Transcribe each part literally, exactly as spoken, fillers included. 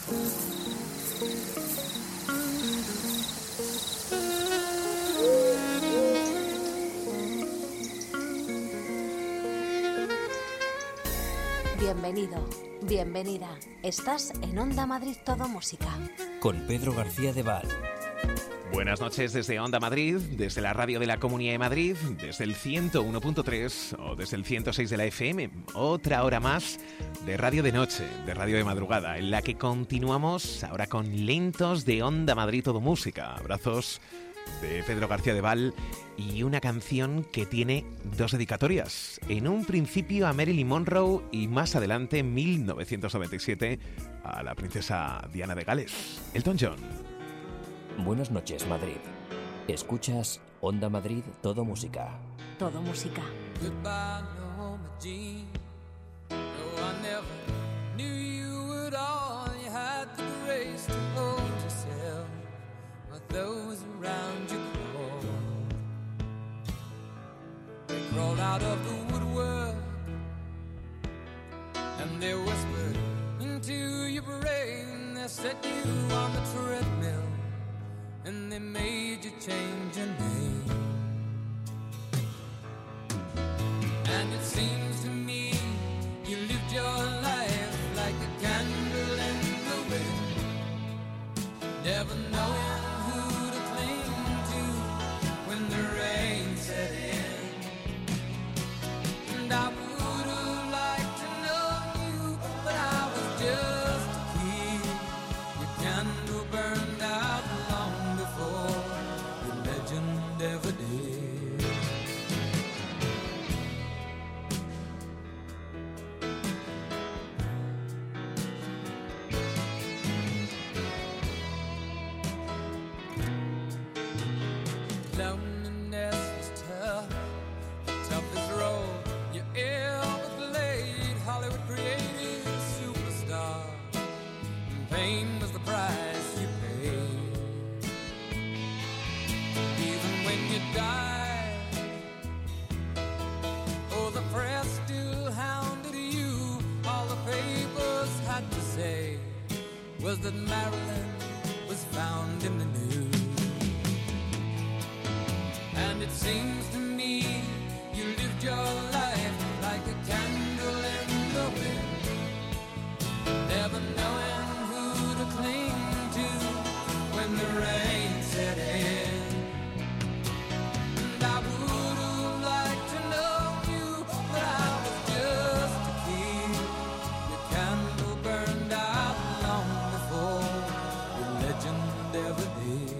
Bienvenido, bienvenida. Estás en Onda Madrid Todo Música. Con Pedro García de Val. Buenas noches desde Onda Madrid, desde la radio de la Comunidad de Madrid, desde el ciento uno punto tres o desde el ciento seis de la F M. Otra hora más de radio de noche, de radio de madrugada, en la que continuamos ahora con lentos de Onda Madrid Todo Música. Abrazos de Pedro García de Val y una canción que tiene dos dedicatorias. En un principio a Marilyn Monroe y más adelante, en mil novecientos noventa y siete, a la princesa Diana de Gales. Elton John. Buenas noches, Madrid. Escuchas Onda Madrid Todo Música. Todo Música. Goodbye, Norma Jean. No, I never knew you at all. You had the grace to hold yourself while those around you crawled. They crawled out of the woodwork and they whispered into your brain. They set you on the treadmill and they made you change your name. And it seems to me you lived your life like a candle in the wind, never knowing who to cling to when the rain set in. And I would have liked to know you, but I was just a kid. Your candle burned out long before your legend ever did. Loneliness was tough, the toughest role you ever played. Hollywood created a superstar, and pain was the price you paid. Even when you died, oh, the press still hounded you. All the papers had to say was that Marilyn was found in the news. And it seems to me you lived your life like a candle in the wind, never knowing who to cling to when the rain set in. And I would have liked to know you, but I was just a kid. Your candle burned out long before your legend ever did.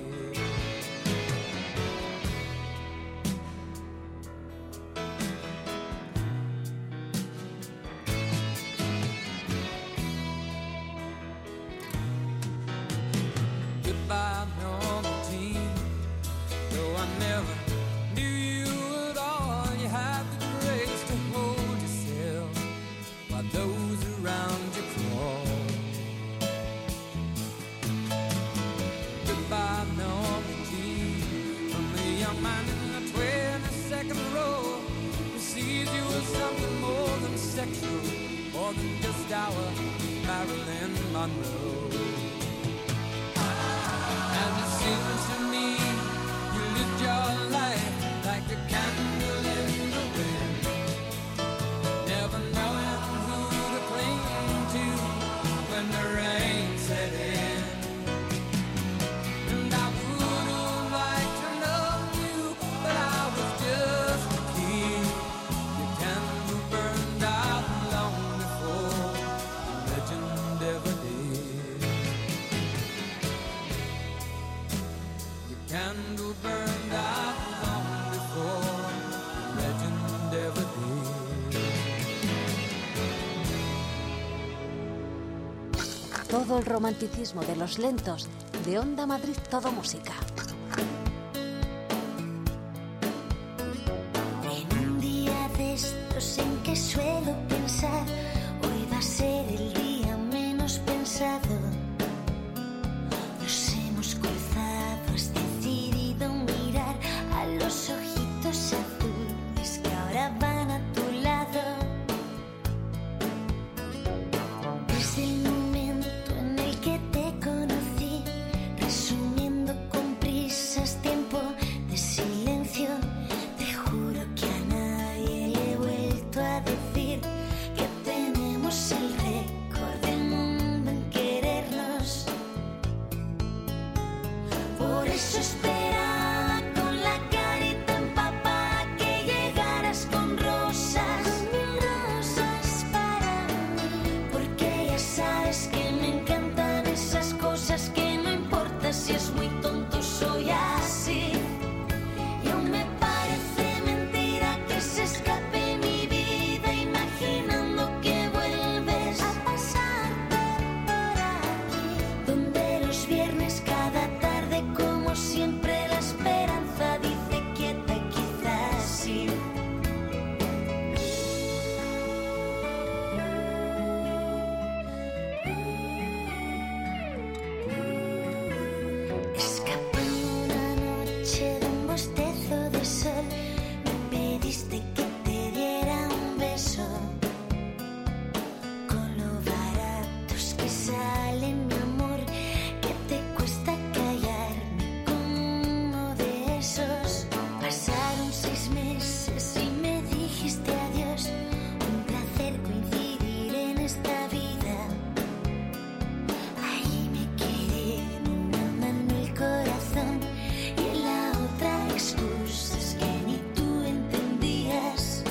Goodbye, Norma Jean. Though I never knew you at all, you had the grace to hold yourself while those around you crawled. Goodbye, Norma Jean. From the young man in the twenty-second row who sees you as something more than sexual, more than just our Marilyn Monroe. And it seems to me you lived your life like a candle in the wind, never knowing who to cling to when the rain set in. And I would have liked to know you, but I was just a kid. Your candle burned out long before the legend ever did. Candle burned out long before the legend ever did. Todo el romanticismo de los lentos de Onda Madrid Todo Música. En un día de estos en que suelo pensar, hoy va a ser el día menos pensado. Nos hemos cruzado, has decidido mirar a los ojitos azules que ahora van a tu lado. Desde el momento en el que eso esperaba con la carita empapada que llegaras con rosas, con mil rosas para mí. Porque ya sabes que me encantan esas cosas que no importa si es muy tonto, soy así. Y aún me parece mentira que se escape mi vida imaginando que vuelves a pasarte por aquí. Donde los viernes cada tarde como siempre la esperanza dice quieta, quizás sí. Escapando una noche de un bostezo de sol, me pediste que te diera un beso. Con lo baratos que salen, mi amor, que te cuesta callarme con uno de esos. Pasaron seis meses y me dijiste adiós. Un placer coincidir en esta vida. Ahí me quedé en una mano el corazón y en la otra excusas que ni tú entendías.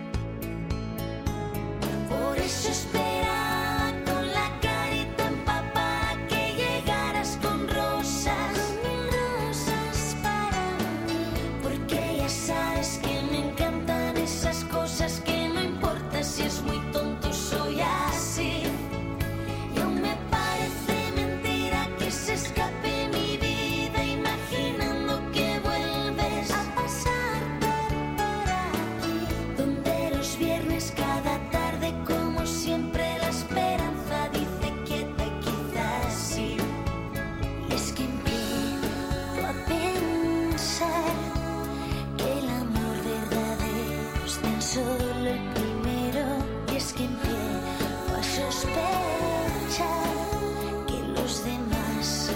Por eso esperaba con la carita empapada que llegaras con rosas, con mil rosas para mí. Porque ya sabes que me encantan esas cosas que no importa si es muy tonto, soy así. Y aún me parece mentira que se escape mi vida imaginando que vuelves a pasarte por aquí. Donde los viernes cada tarde como siempre la esperanza dice quieta, quizás sí. Y es que empiezo a pensar que el amor verdadero es tan solo el primero. Y es que empiezo a sospechar que los demás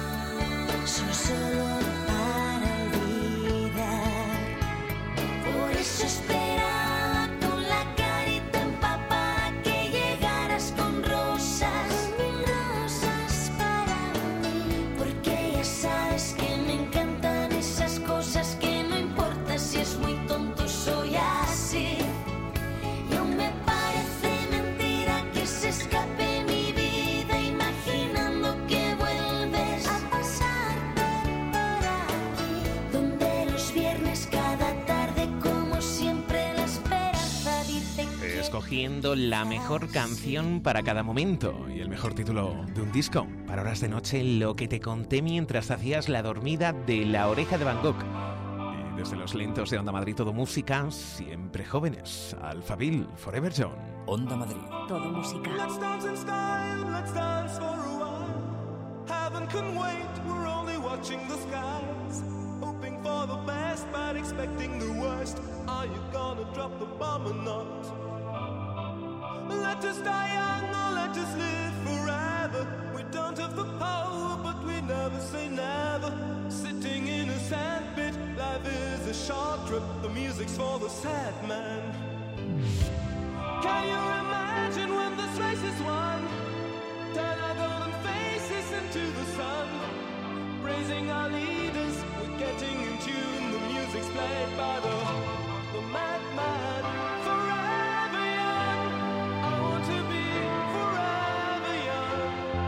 son solo para olvidar. Por eso esperaba con la carita empapada que llegaras con rosas, con mil rosas para mí. Porque ya sabes que me encantan esas cosas que no importa si es muy tonto, soy así. Y aún me parece mentira que se escape mi vida imaginando que vuelves a pasarte por aquí. Donde los viernes cada tarde como siempre la esperanza dice que Escogiendo la mejor canción para cada momento y el mejor título de un disco. Para horas de noche, lo que te conté mientras hacías la dormida de La Oreja de Van Gogh. Y desde los lentos de Onda Madrid, todo música, siempre jóvenes. Alphaville, Forever Young. Onda Madrid. Todo música. Let's dance in style, let's dance for a while. Heaven can wait, we're only watching the skies. Hoping for the best, but expecting the worst. Are you gonna drop the bomb or not? Let us die young or let us live forever. We don't have the power, but we never say never. Sitting in a sandpit, life is a short trip. The music's for the sad man. Can you imagine when this race is won? Turn our golden faces into the sun. Praising our leaders, we're getting in tune. The music's played by the, the madman. Forever young, I want to be forever young.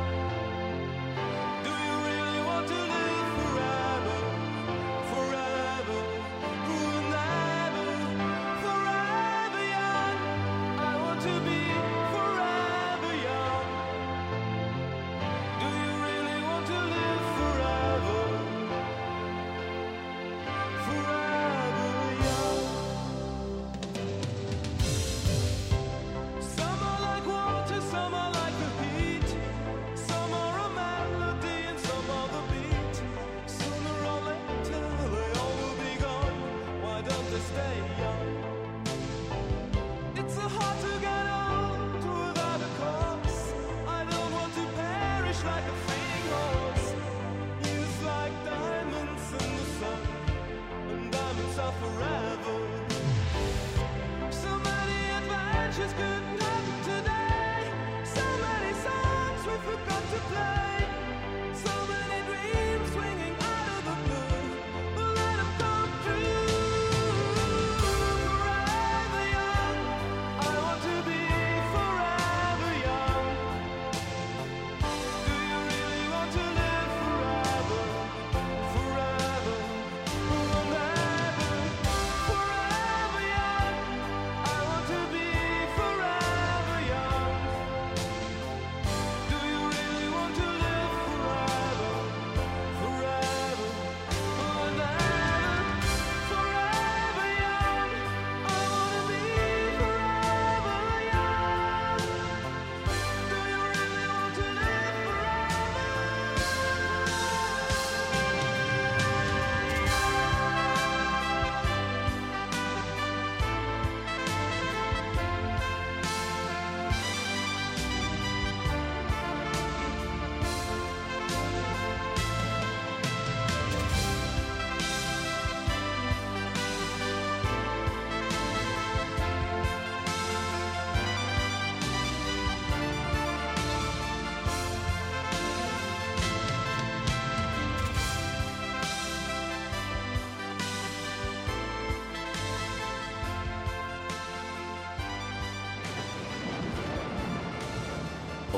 Do you really want to live forever? Forever, forever, forever young. I want to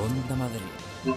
Onda Madrid.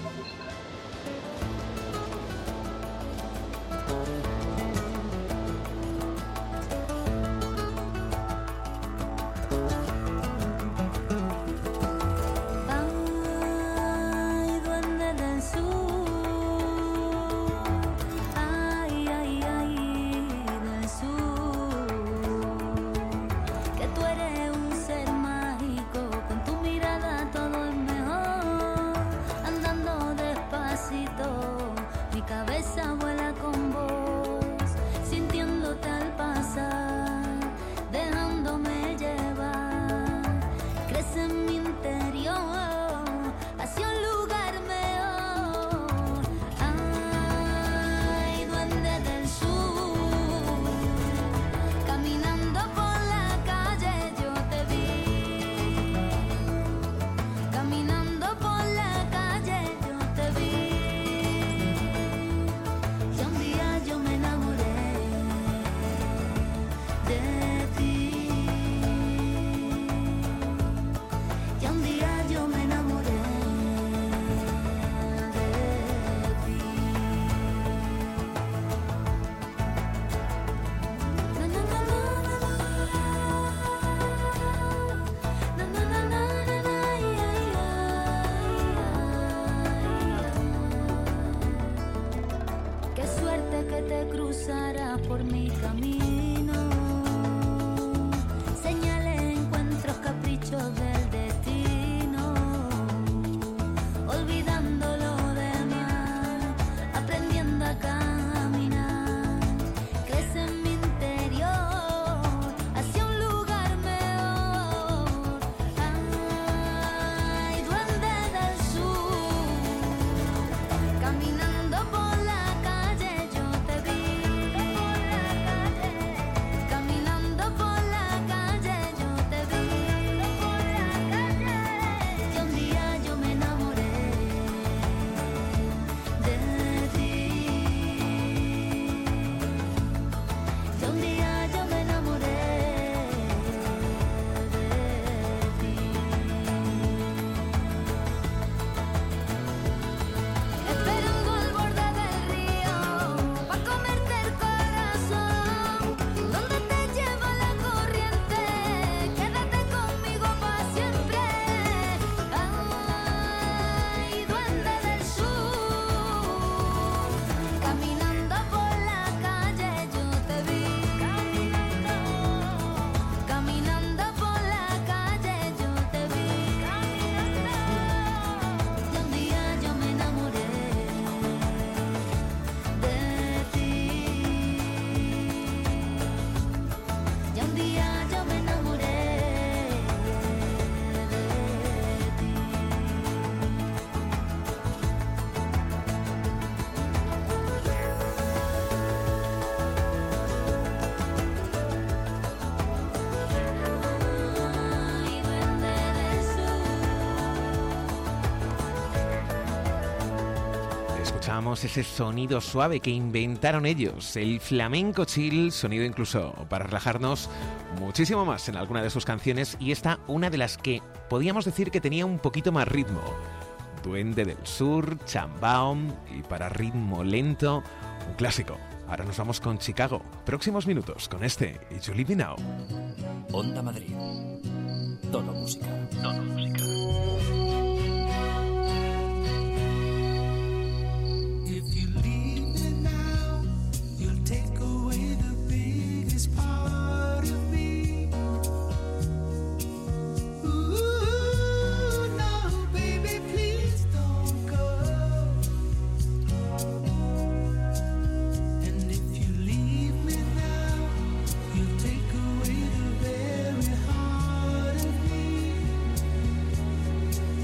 Escuchamos ese sonido suave que inventaron ellos, el flamenco chill, sonido incluso para relajarnos muchísimo más en alguna de sus canciones, y esta una de las que podíamos decir que tenía un poquito más ritmo. Duende del Sur, Chambaum, y para ritmo lento, un clásico. Ahora nos vamos con Chicago. Próximos minutos con este It's You Leave Me Now. Onda Madrid. Todo música. Todo música. Away the very heart of me.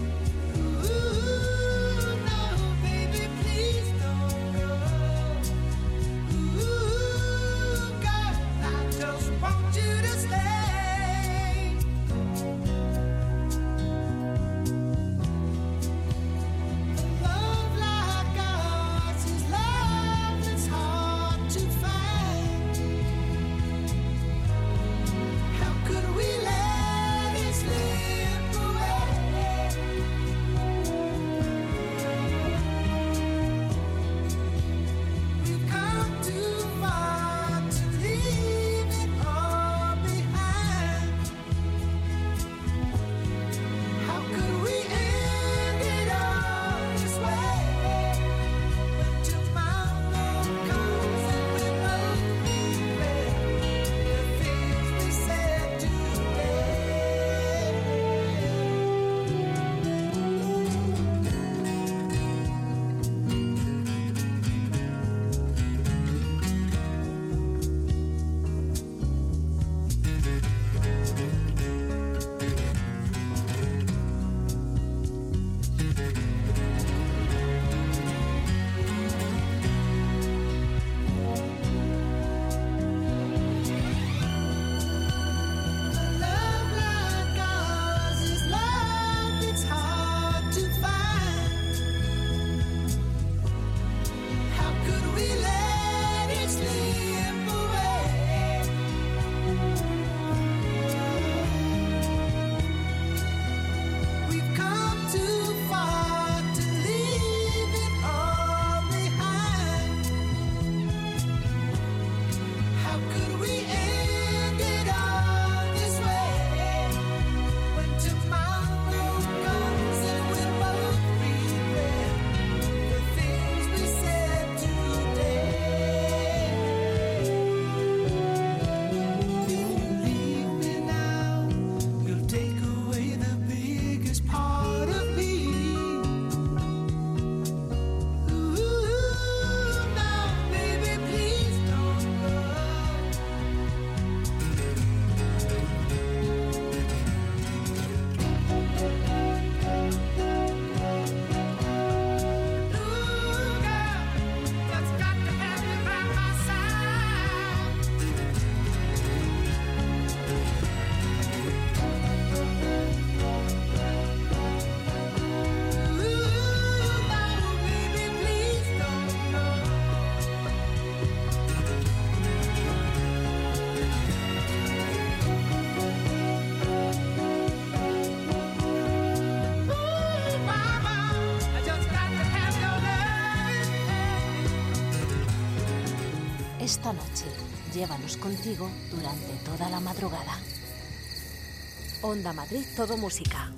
Esta noche, llévanos contigo durante toda la madrugada. Onda Madrid, todo música.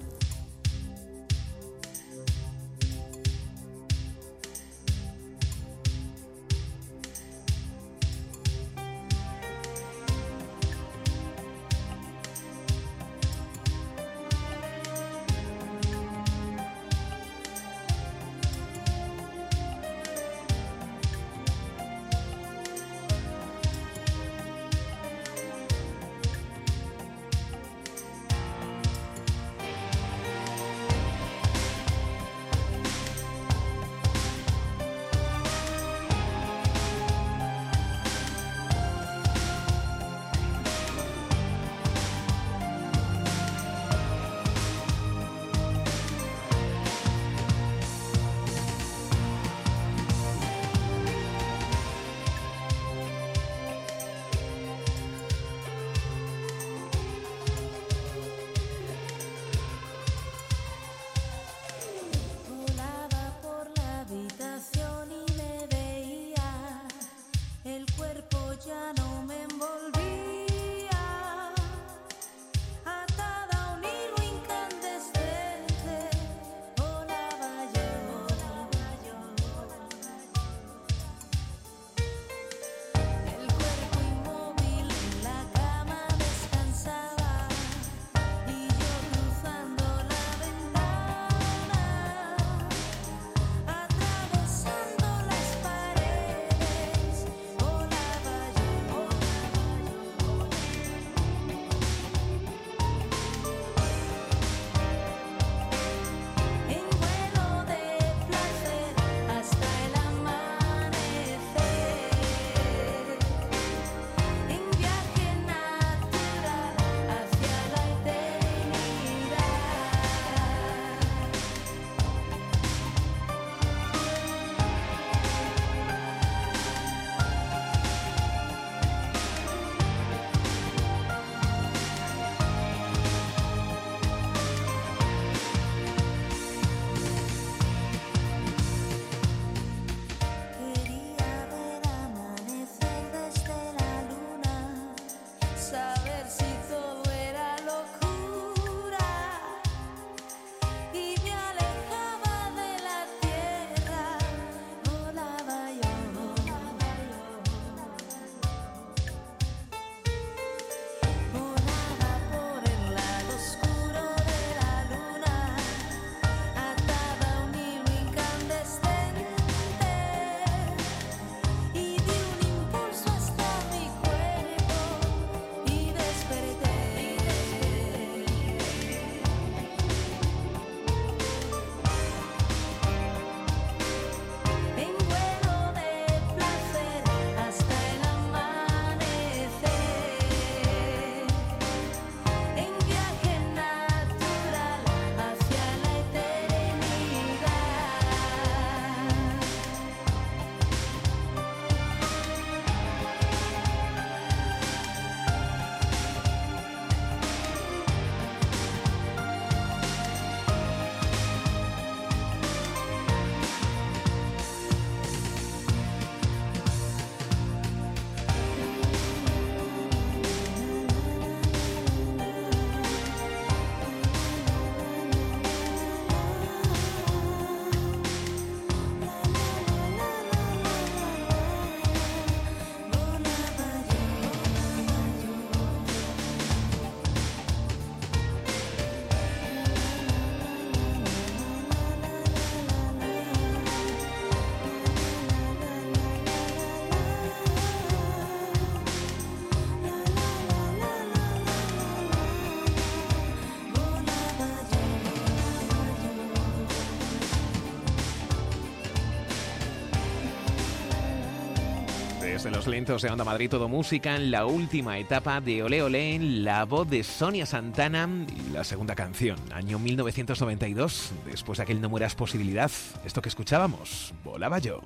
Desde los lentos de Onda Madrid, todo música en la última etapa de Olé Olé, en la voz de Sonia Santana y la segunda canción, año mil novecientos noventa y dos, después de aquel No mueras posibilidad, esto que escuchábamos, Volaba yo.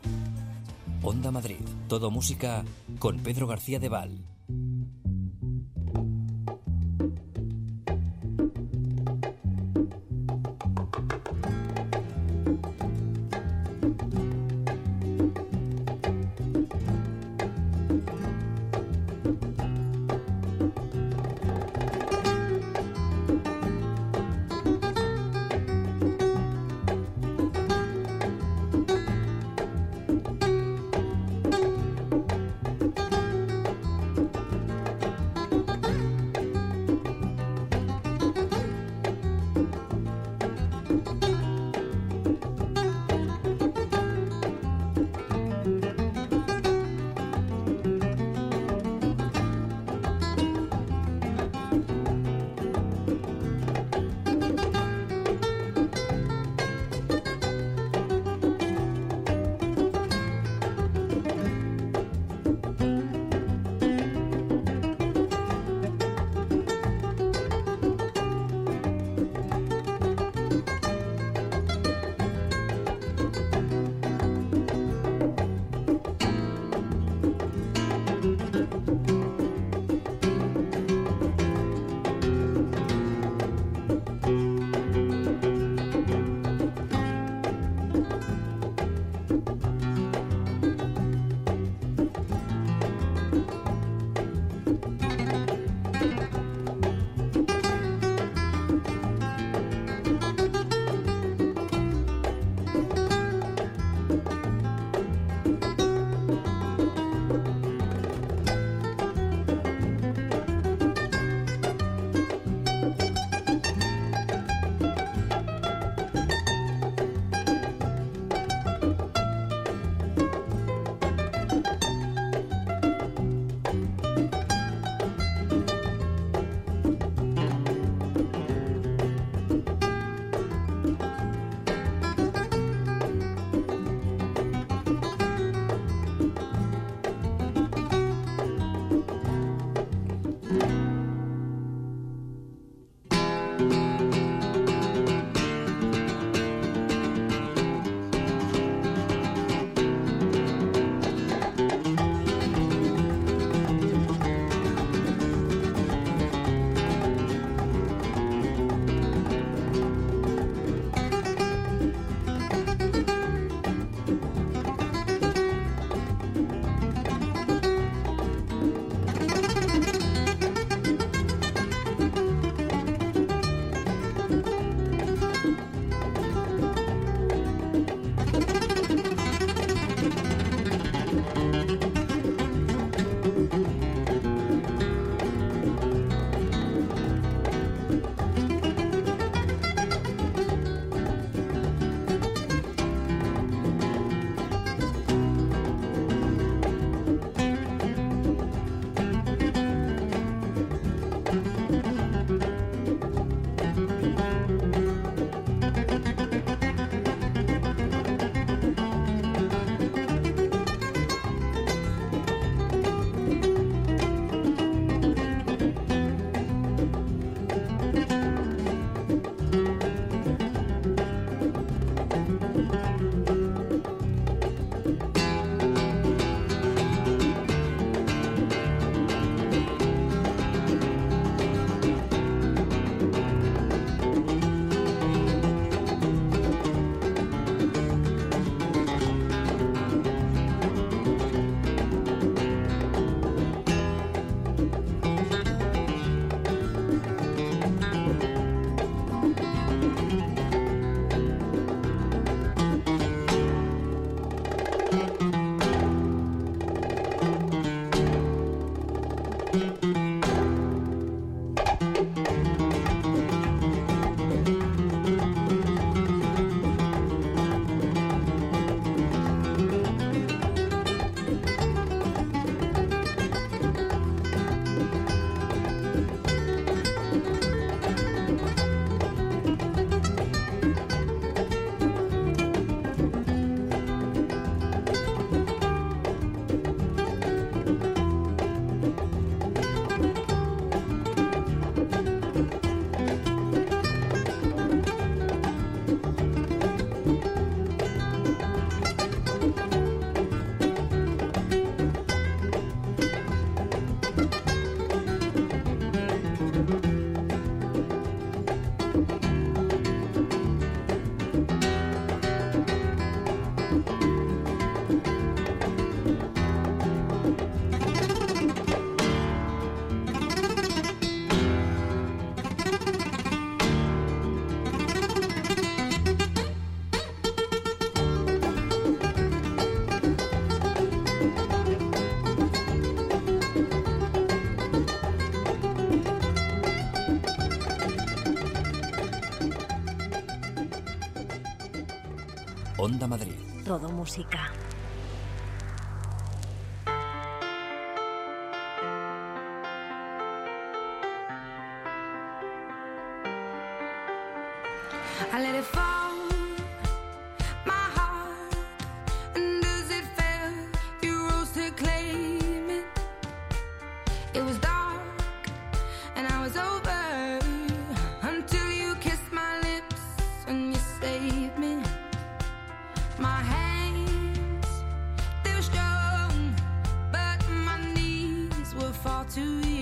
Onda Madrid, todo música con Pedro García de Val. Onda Madrid. Todo música. I let it fall, my heart, and as it fell, you rose to claim it. It was dark, and I was over, until you kissed my lips, and you saved me. My hands, they were strong, but my knees were far too weak.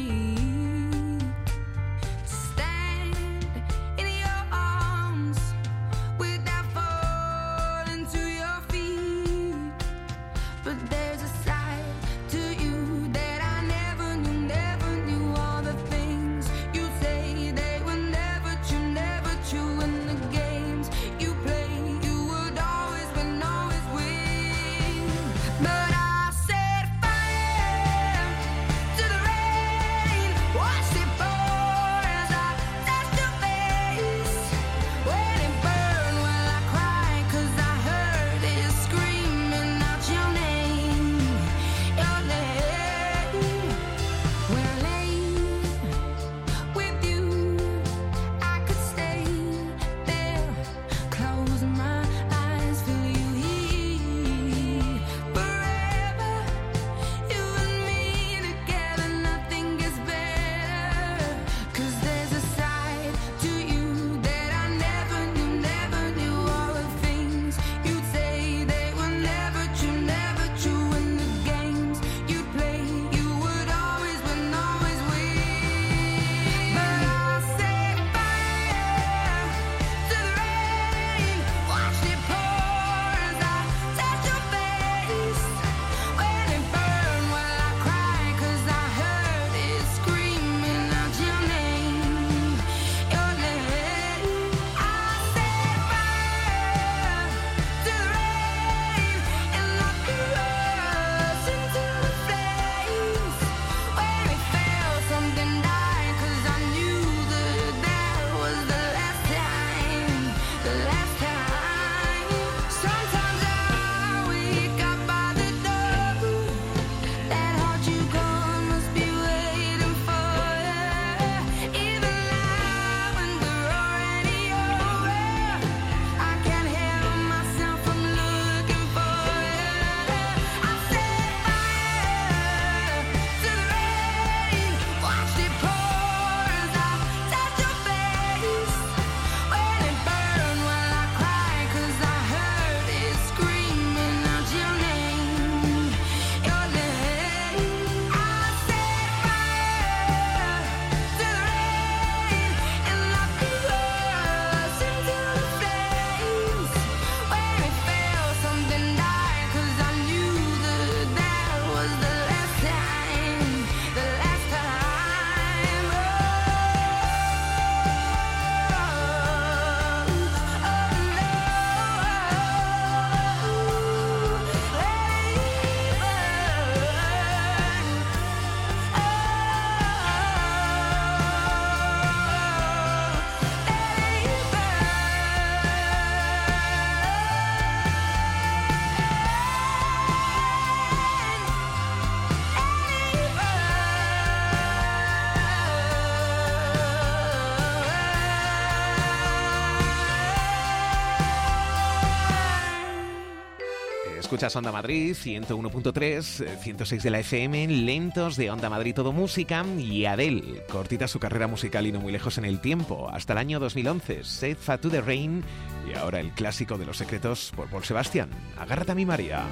Escuchas Onda Madrid, ciento uno punto tres, ciento seis de la F M, lentos de Onda Madrid Todo Música, y Adele, cortita su carrera musical y no muy lejos en el tiempo, hasta el año dos mil once, Set Fat to the Rain, y ahora el clásico de Los Secretos por Paul Sebastián, Agárrate a mi María.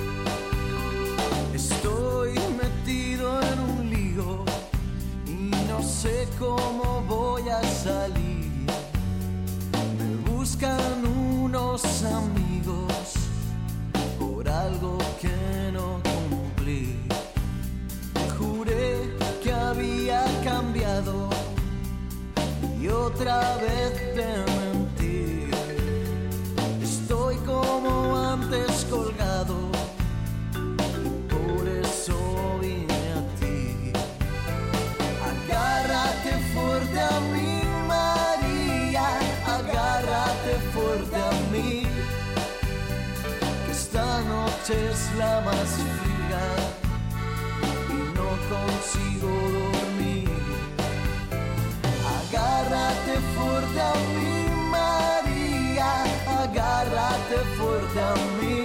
Estoy metido en un lío y no sé cómo voy a salir. Me buscan unos amigos por algo que no cumplí. Juré que había cambiado y otra vez te mentí. Estoy como antes colgado, por eso vine a ti. Agárrate fuerte a mí, María, agárrate fuerte a mí. noche es la más fría y no consigo dormir. Agárrate fuerte a mí, María, agárrate fuerte a mí.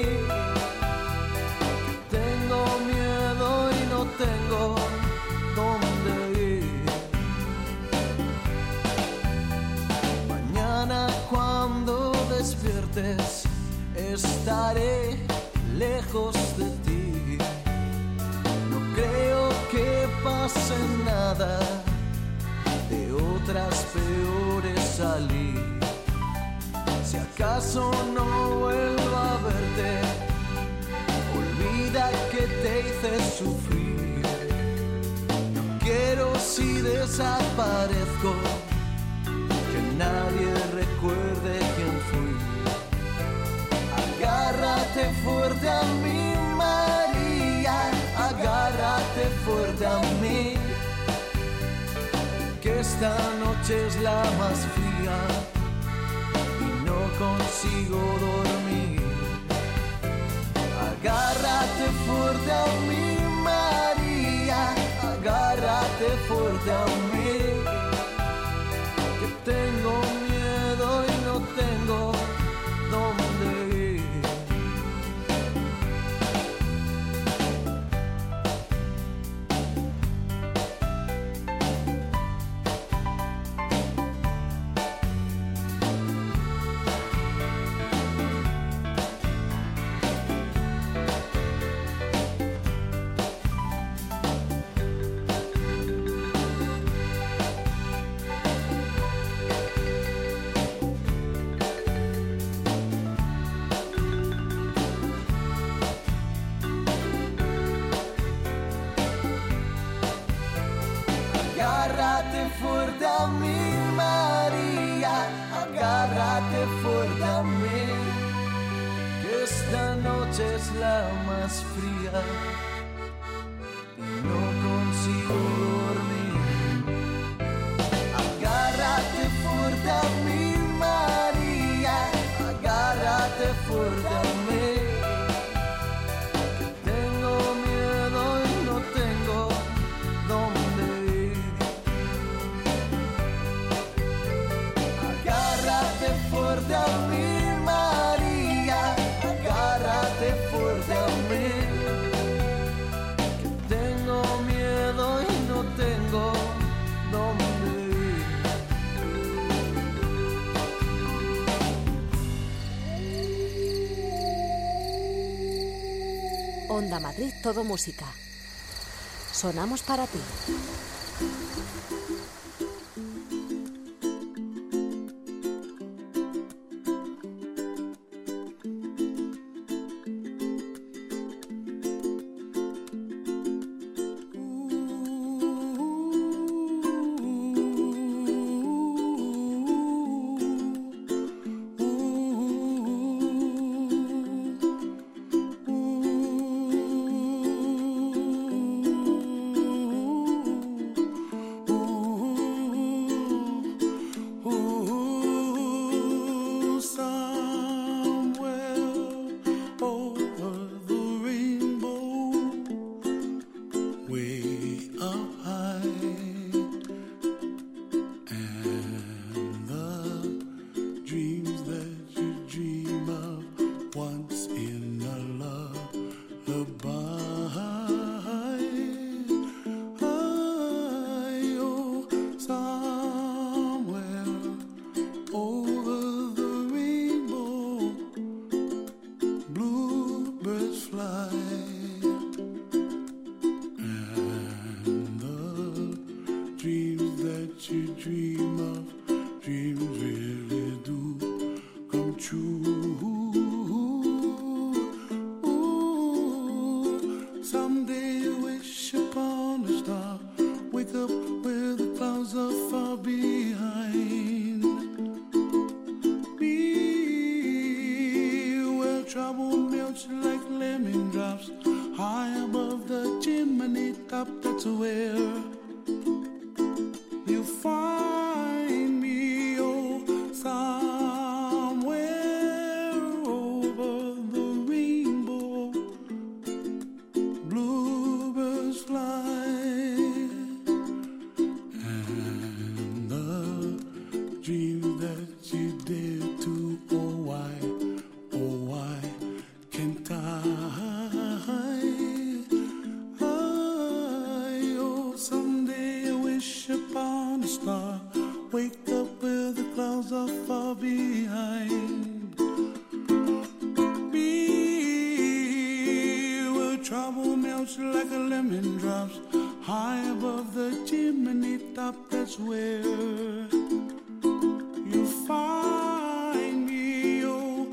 Tengo miedo y no tengo dónde ir. Mañana cuando despiertes estaré lejos de ti. No creo que pase nada, de otras peores salir. Si acaso no vuelvo a verte, olvida que te hice sufrir. No quiero, si desaparezco, que nadie recuerde quién fui. Agárrate fuerte a mí, María, agárrate fuerte a mí, que esta noche es la más fría y no consigo dormir. Agárrate fuerte a mí, María, agárrate fuerte a mí, que tengo miedo y no tengo dónde ir. Agárrate fuerte a mí, María, agárrate fuerte a mí, que esta noche es la más fría y no consigo dormir. Agárrate fuerte a mí, María, agárrate fuerte a mí, que tengo miedo y no tengo dónde ir. Agárrate fuerte a mí, María, agárrate fuerte a mí, que tengo miedo y no tengo dónde ir. Onda Madrid, todo música. Sonamos para ti. Somewhere over the rainbow. I, oh, someday I wish upon a star. Wake up where the clouds are far behind. Be where trouble melts like a lemon drops. High above the chimney top, that's where you find me, oh,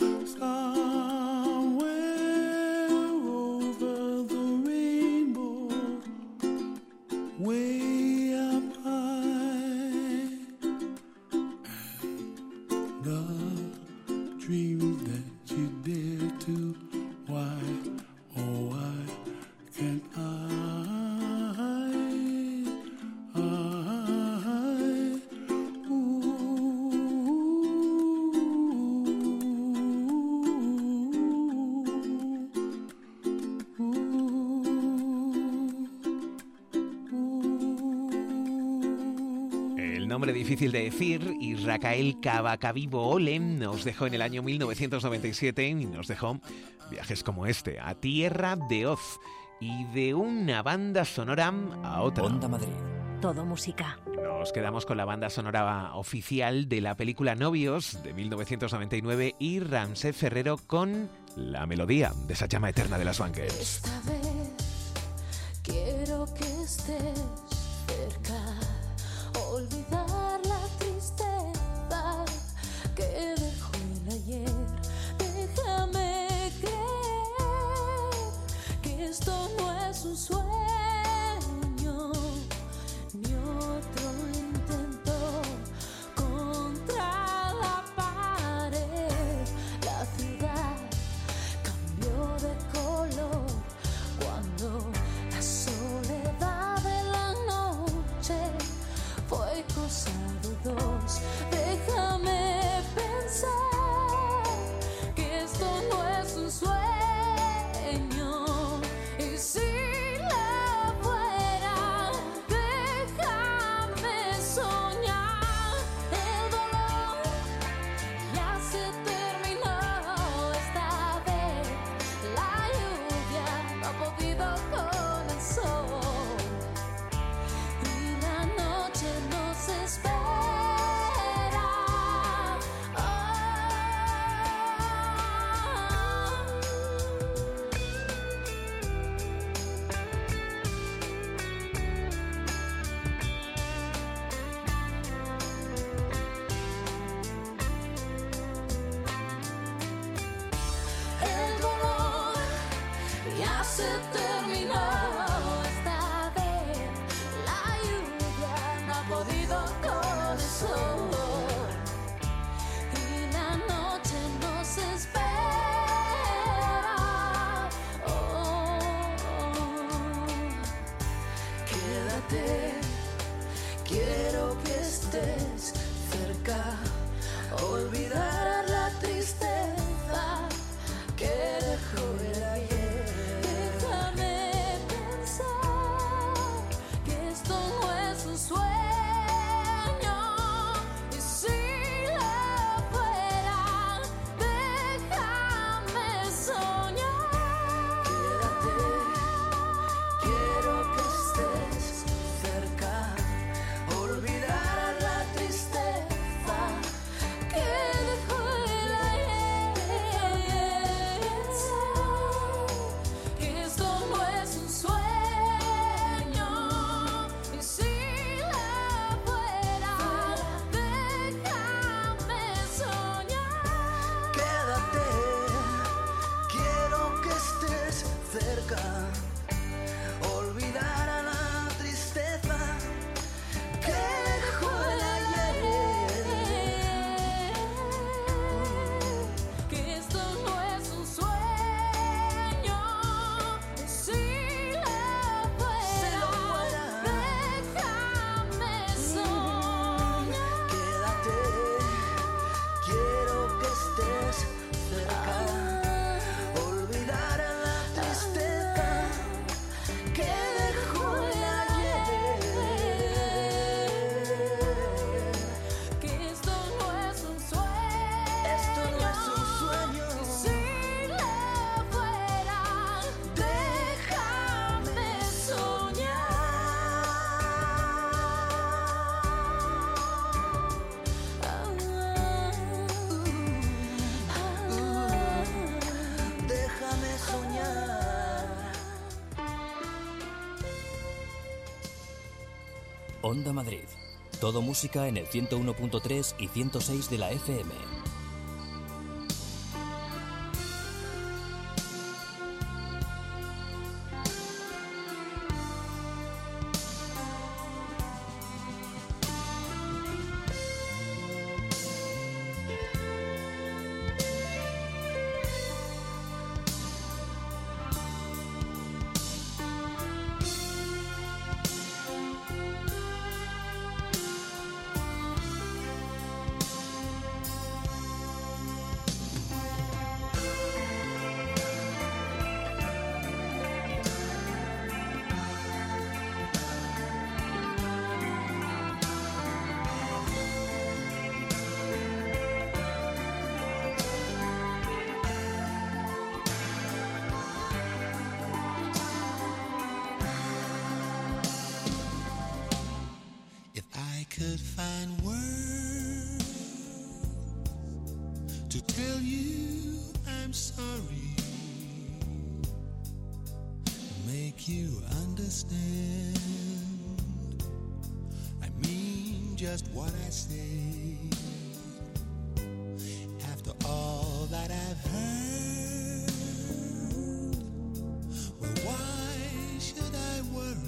somewhere over the rainbow, way up high. And the dreams that you dare to, why, oh, why can't I? Nombre difícil de decir, y Raquel Cavacavivo Olem nos dejó en el año mil novecientos noventa y siete y nos dejó viajes como este, a Tierra de Oz, y de una banda sonora a otra. Onda Madrid. Todo música. Nos quedamos con la banda sonora oficial de la película Novios de mil novecientos noventa y nueve y Ramsés Ferrero con la melodía de esa llama eterna de las Bunkers. Esta vez quiero que estés cerca. Olvidar la tristeza que dejó el ayer. Déjame creer que esto no es un sueño ni otro intento contra la pared. La ciudad cambió de color cuando la soledad de la noche fue cosa de dos. Déjame pensar que esto no es un sueño. Y si la Onda Madrid. Todo música en el ciento uno punto tres y ciento seis de la F M. Could find words to tell you I'm sorry, make you understand. I mean just what I say. After all that I've heard, well, why should I worry?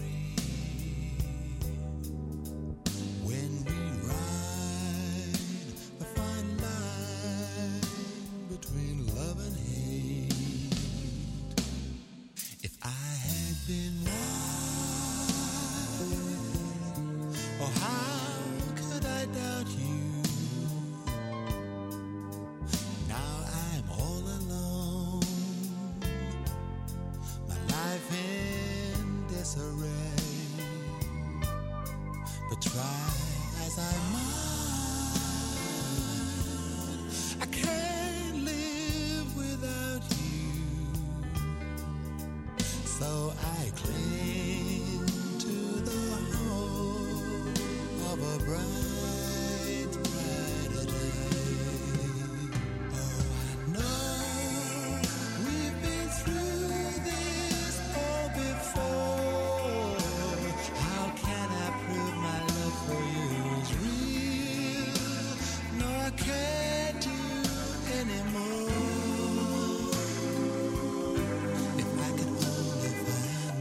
But try as I might, I can't live without you. So I cling to the hope of a bright, brighter day. Oh, I know we've been through this all before. How can I prove my love for you is real? No, I can't do anymore. If I could only find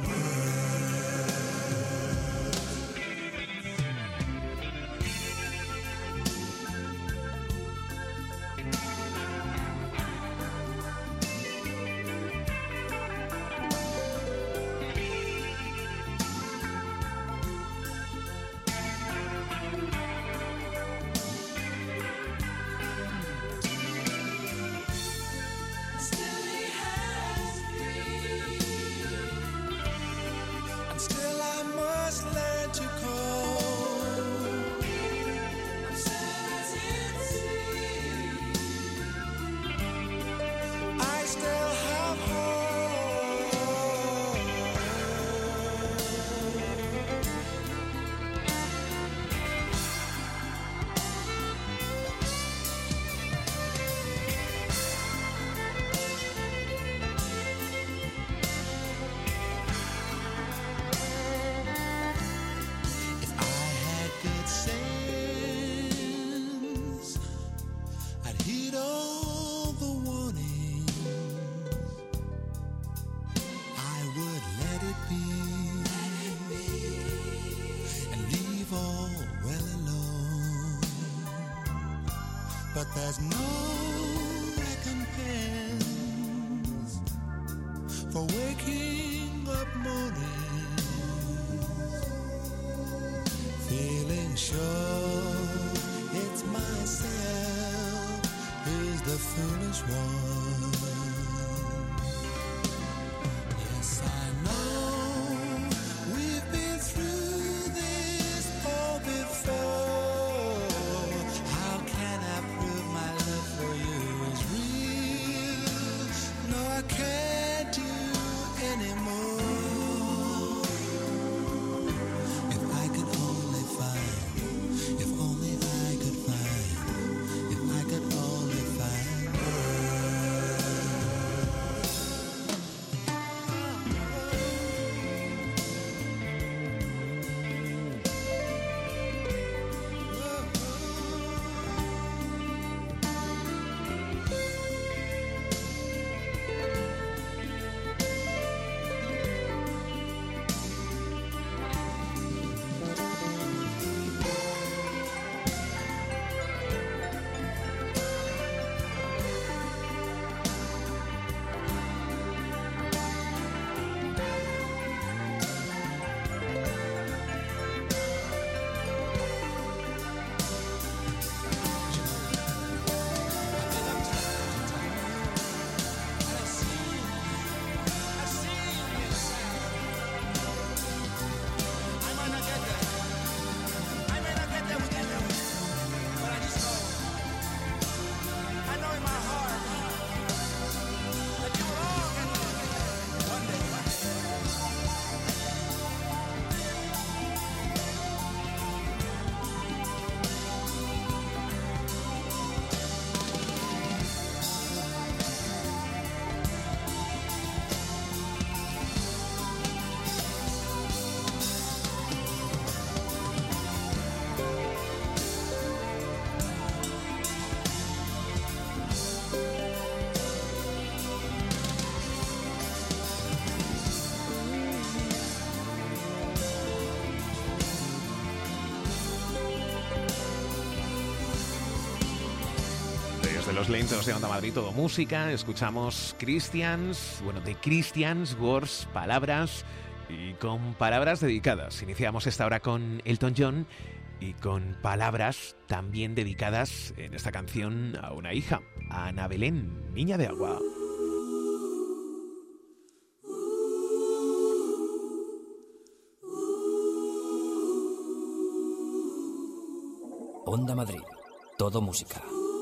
still I must learn to cope. I'm seventeen. I still have hope. If I had good sense, I'd heed all the warnings. I would let it be, and leave all well alone. But there's no recompense for waking up mornings feeling sure it's myself who's the foolish one. Yes, I know we've been through this all before. How can I prove my love for you is real? No, I can't do anymore. If I could only find, if only I could find, if I could only find words. los lentos de Onda Madrid, todo música. Escuchamos Christians, bueno, de Christians, Words, palabras y con palabras dedicadas. Iniciamos esta hora con Elton John y con palabras también dedicadas en esta canción a una hija, a Ana Belén, niña de agua. Onda Madrid, todo música.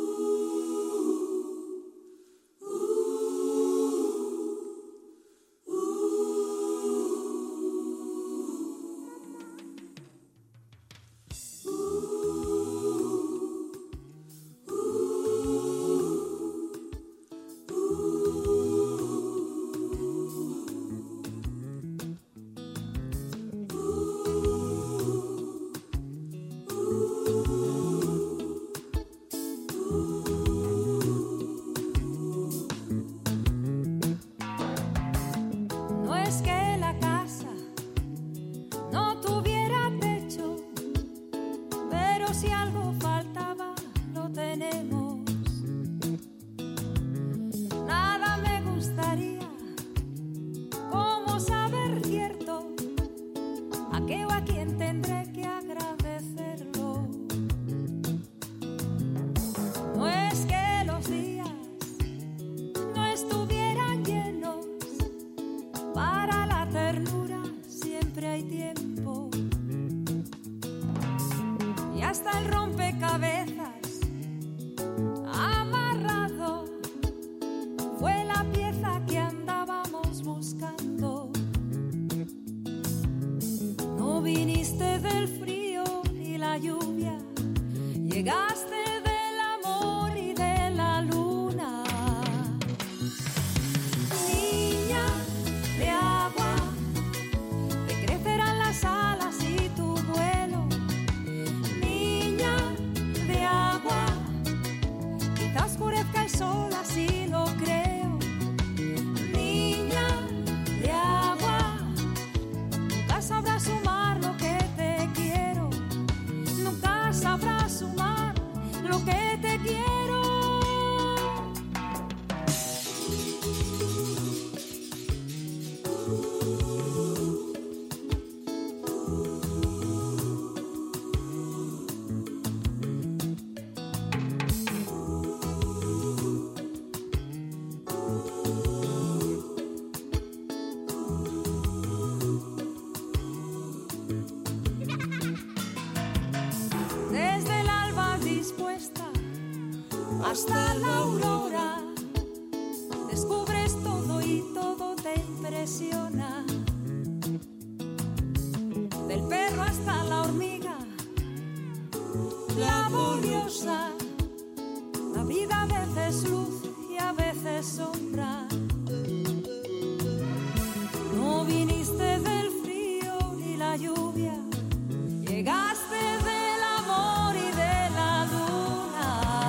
Hasta la aurora descubres todo y todo te impresiona. Del perro hasta la hormiga laboriosa, la vida a veces luz y a veces sombra. No viniste del frío ni la lluvia, llegaste del amor y de la luna.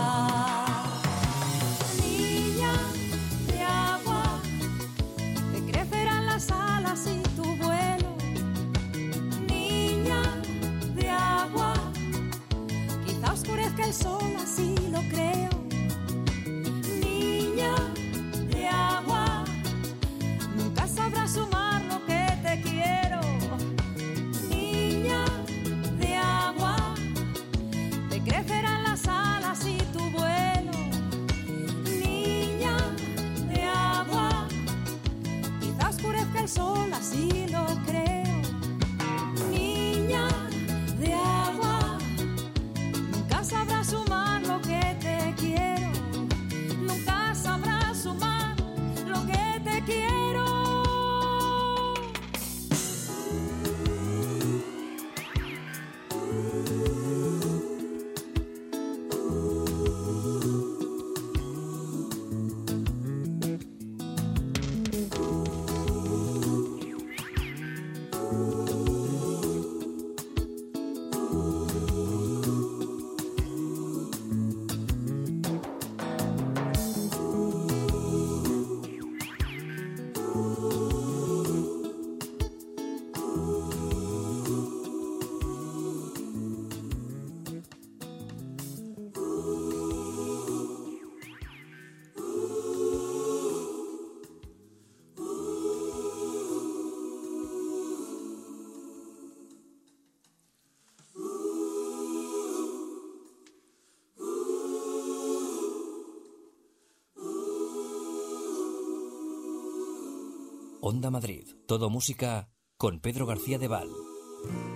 Niña de agua, te crecerán las alas y tu vuelo. Niña de agua, quizá oscurezca el sol, así lo creo. Niña de agua, nunca sabrás sumar lo que te quiero. Niña de agua, te crecerán las alas y tu vuelo. Niña de agua, quizá oscurezca el sol, así lo creo. Niña de agua, nunca sabrás sumar lo que te quiero. Nunca sabrás sumar lo que te quiero. Onda Madrid, todo música con Pedro García de Val.